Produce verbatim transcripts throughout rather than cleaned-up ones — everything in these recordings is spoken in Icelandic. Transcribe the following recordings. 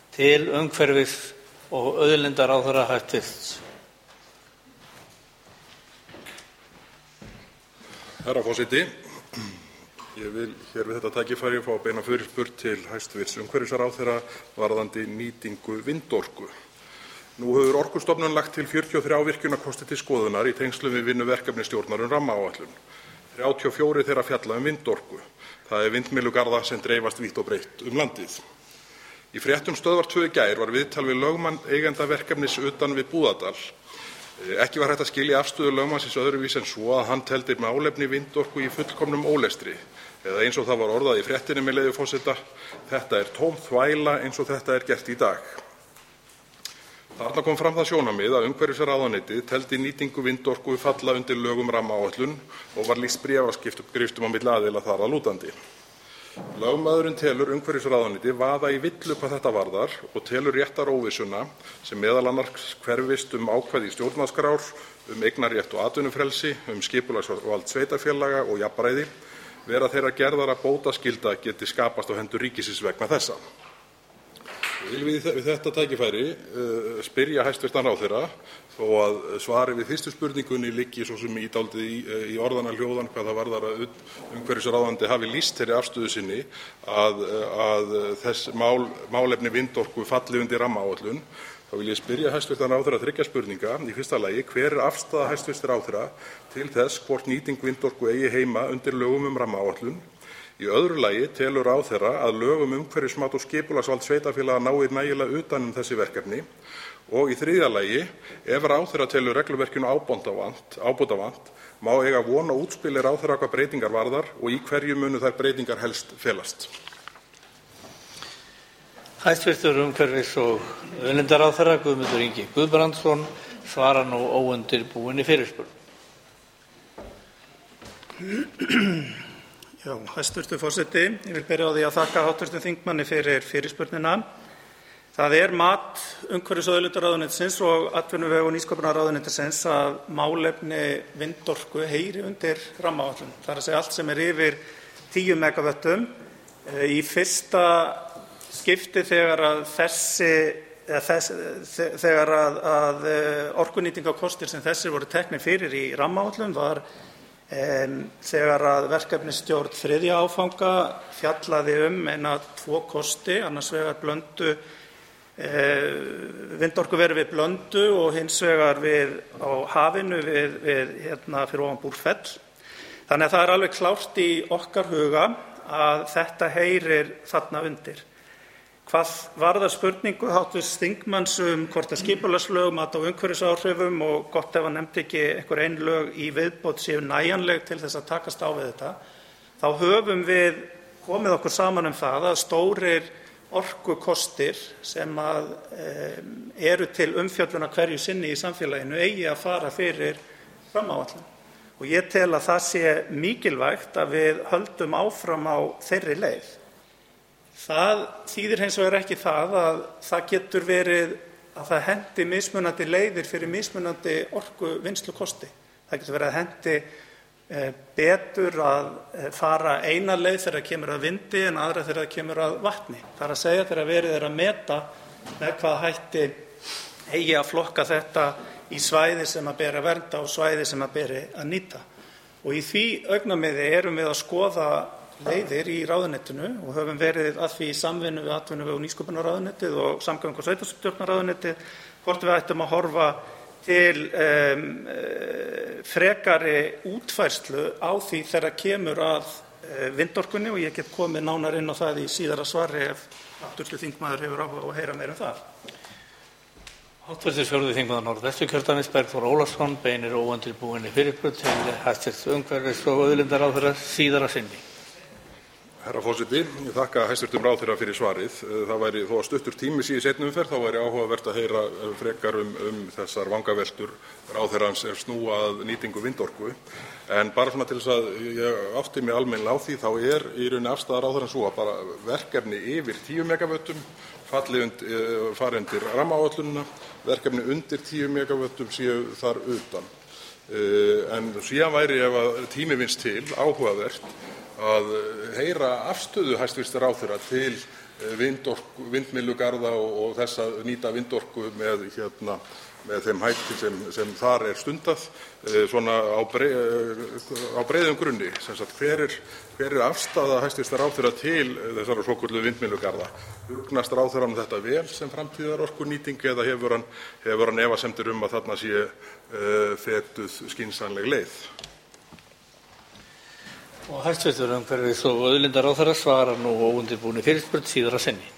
til umhverfis- og auðlindaráðherra hæstvirts. Herra forseti, ég vil hér við þetta tækifæri fá að beina fyrirspurn til hæstvirts umhverfisráðherra varðandi nýtingu vindorku. Nú hefur Orkustofnun lagt til fjörutíu og þrjá virkjunarkosti til skoðunar í tengslum við vinnu verkefnisstjórnar um rammaáætlun. þrjátíu og fjórir þeirra fjalla um vindorku. Það er vindmyllugarða sem dreifast vítt og breitt um landið. Í fréttum Stöðvar tvö í gær var viðtal við lögmann eigenda verkefnis utan við Búðardal. Ekki var hægt að skilja afstöðu lögmannsins öðruvísi en svo að hann teldi málefni vindorku í fullkomnum ólestri. Eða eins og það var orðað í fréttinni með leyfi forseta, þetta er tóm þvæla eins og þetta er gert í dag. Þarna kom fram það sjónarmið að umhverfisráðuneytið teldi nýtingu vindorku falla undir lög um rammaáætlun og var lýst bréfaskriftum á milli aðila þar að lútandi. Lögmaðurinn telur umhverfisráðuneytið vaða í villu hvað þetta varðar og telur réttaróvissuna sem meðal annars hverfist um ákvæði í stjórnarskrár, um eignarrétt og atvinnufrelsi, um skipulagsvald sveitarfélaga og jafnræði vera þeirra gerðar að bótaskylda geti skapast á hendur ríkisins vegna þessa. Vil við við þetta tækifæri uh, spyrja hæstvirtan ráðherra, þó að svari við fyrstu spurningunni liggi svo sem í dálítið í, í orðana hljóðan hvað það varðar að umhverfisráðandi hafi lýst þeirri afstöðu sinni að, að þess mál, málefni vindorku falli undir rammaáætlun. Þá vil ég spyrja hæstvirtan ráðherra þriggja spurninga. Í fyrsta lagi, hver er afstaða hæstvirts ráðherra til þess hvort nýting vindorku eigi heima undir lögum um rammaáætlun? Í öðru lagi telur ráðherra að lög um umhverfismat og skipulagsvald sveitarfélaga nái nægilega utan um þessi verkefni. Og í þriðja lagi, ef ráðherra telur regluverkinu ábótavant, má eiga von á útspili ráðherra hvað breytingar varðar og í hverju munu þær breytingar helst felast. Hæstvirtur umhverfis- og auðlindaráðherra Guðmundur Ingi Guðbrandsson svarar nú óundirbúinni fyrirspurn. Já, hæstvirtur forseti, ég vil byrja á því að þakka háttvirtum þingmanni fyrir fyrirspurnina. Það er mat umhverfis- og auðlindaráðuneytisins og atvinnuvega- og nýsköpunarráðuneytisins að málefni vindorku heyri undir rammaáætlun. Það er að segja allt sem er yfir tíu megavöttum. Í fyrsta skipti þegar að þessi þess, þegar að, að orkunýtingarkostir sem þessir voru teknir fyrir í rammaáætlun var En þegar að verkefnisstjórn þriðja áfanga fjallaði um eina tvo kosti, annars vegar blöndu, eh, vindorkuveru við Blöndu og hins vegar við á hafinu við, við hérna fyrir ofan Búrfell. Þannig að það er alveg klárt í okkar huga að þetta heyrir þarna undir. Hvað varðar spurningu háttvirts þingmanns um hvort að skipulagslög, mat á umhverfisáhrifum og gott ef hann nefndi ekki einhver ein lög í viðbót séu nægjanleg til þess að takast á við þetta, þá höfum við komið okkur saman um það að stórir orkukostir sem að um, eru til umfjöllunar hverju sinni í samfélaginu eigi að fara fyrir rammaáætlun. Og ég tel að það sé mikilvægt að við höldum áfram á þeirri leið. Það þýðir hins vegar ekki það að það getur verið að það hendi mismunandi leiðir fyrir mismunandi orkuvinnslukosti. Það getur verið að hendi betur að fara eina leið þegar kemur að vindi en aðra þegar kemur að vatni. Það er að segja þegar verið er að meta með hvaða hætti eigi að flokka þetta í svæði sem að beri að vernda og svæði sem að beri að nýta. Og í því augnamiði erum við að skoða leiðir í ráðuneytinu og höfum verið að því í samvinnu við atvinnuvega- og nýsköpunarráðuneytið og samgöngu- og sveitarstjórnarráðuneytið hvort við ættum að horfa til um, frekari útfærslu á því þegar kemur að uh, vindorkunni og ég get komið nánar inn á það í síðara svari ef háttvirtur þingmaður hefur áhuga á að heyra meira um það. Háttvirtur fjórði þingmaður Norðvesturkjördæmis Bergþór Ólason beinir óundirbúinni fyrirspurn til hæstvirts umhverfis- og auðlindaráðherra síðara sinni. Herra forseti, ég þakka hæstvirtum ráðherra fyrir svarið. Það væri þó að stuttur tími síðan í seinni umferð, þá væri áhugavert að heyra frekar um, um þessar vangaveltur ráðherrans er snúa að nýtingu vindorku. En bara svona til þess að ég átti mig almennilega á því, þá er í rauninni afstaða ráðherrans svo að bara verkefni yfir tíu megavöttum falli undir, fari undir rammaáætlunina, verkefni undir tíu megavöttum séu þar utan. En síðan væri, ef að tími vinnst til, áhugavert að heyra afstöðu hæstvirts ráðherra til vindorku, vindmyllugarða og, og þess að nýta vindorku með, hérna, með þeim hætti sem, sem þar er stundað svona á, brei, á breiðum grunni. Sem sagt, hver er, hver er afstaða hæstv. Ráðherra til þessara svokölluðu vindmyllugarða? Hugnast ráðherranum þetta vel sem framtíðarorkunýting eða hefur hann, hefur hann efasemdir um að þarna sé uh, fetuð skynsamleg leið? Og hæstv. Umhverfis- og auðlindaráðherra svarar nú óundirbúinni fyrirspurn síðar að sinni.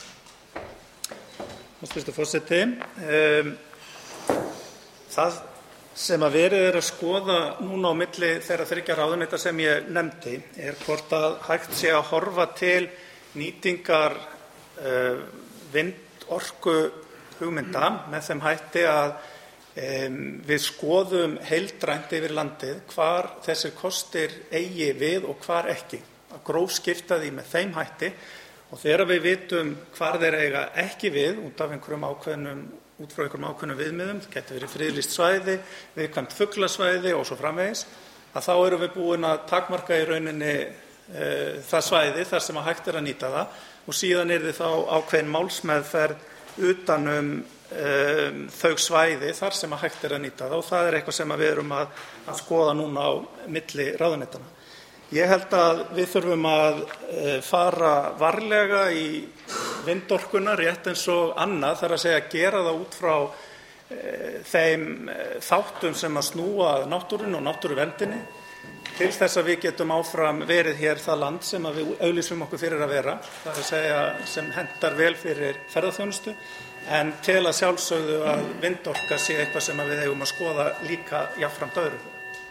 Hæstv. forseti. Um, það sem að verið er að skoða núna á milli þeirra þriggja ráðuneyta sem ég nefndi er hvort að hægt sé að horfa til nýtingar uh, vindorku hugmynda með þeim hætti að um, við skoðum heildrænt yfir landið hvar þessir kostir eigi við og hvar ekki. Að grófskipta því með þeim hætti og þegar við vitum hvar þeir eiga ekki við út af einhverjum ákveðnum út frá einhverjum ákveðnum viðmiðum, það getur verið friðlýst svæði, viðkvæmt fuglasvæði og svo framvegis, að þá erum við búin að takmarka í rauninni e, það svæði þar sem að hægt er að nýta það og síðan yrði þá ákveðin málsmeðferð utan um e, þau svæði þar sem að hægt er að nýta það og það er eitthvað sem við erum að, að skoða núna á milli ráðuneytanna. Ég held að við þurfum að fara varlega í vindorkuna rétt eins og annað, þar að segja að gera það út frá þeim þáttum sem að snúa að náttúrunni og náttúruverndinni til þess að við getum áfram verið hér það land sem að við auglýsum okkur fyrir að vera, þar að segja sem hentar vel fyrir ferðaþjónustu, en til að sjálfsögðu að vindorka sé eitthvað sem að við eigum að skoða líka jafnframt öðru.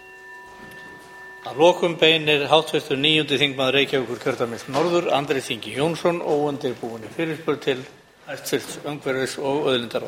Að lokum beinir háttvirtur níundi þingmaður Reykjavíkurkjördæmis norður, Andrés Ingi Jónsson, óundirbúinni fyrirspurn til hæstv. Umhverfis- og auðlindaráðherra.